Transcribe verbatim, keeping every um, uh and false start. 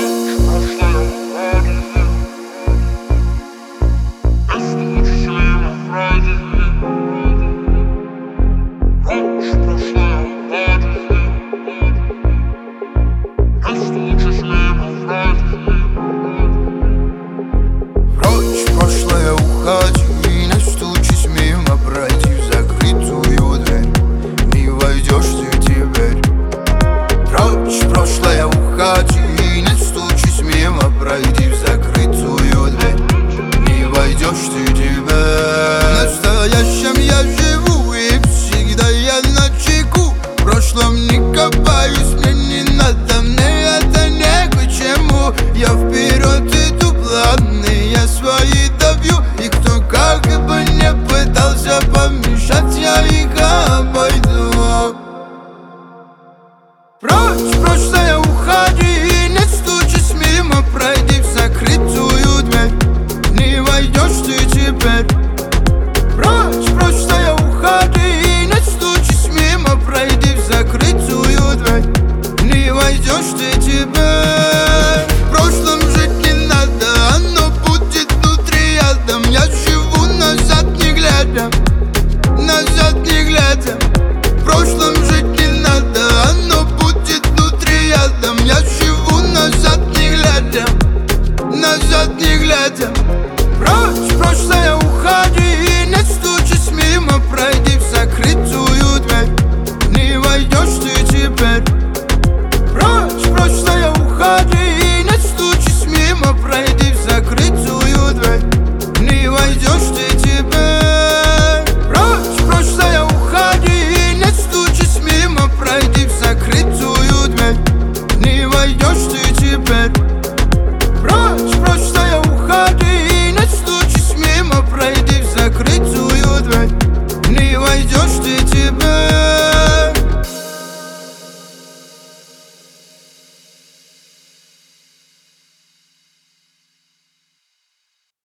Прочь, прошлое, уходи, не стучись мимо, пройди в закрытую дверь. Не войдешь ты теперь. Прочь, прошлое, уходи, не стучись мимо, пройди в закрытую дверь. Не войдешь ты теперь.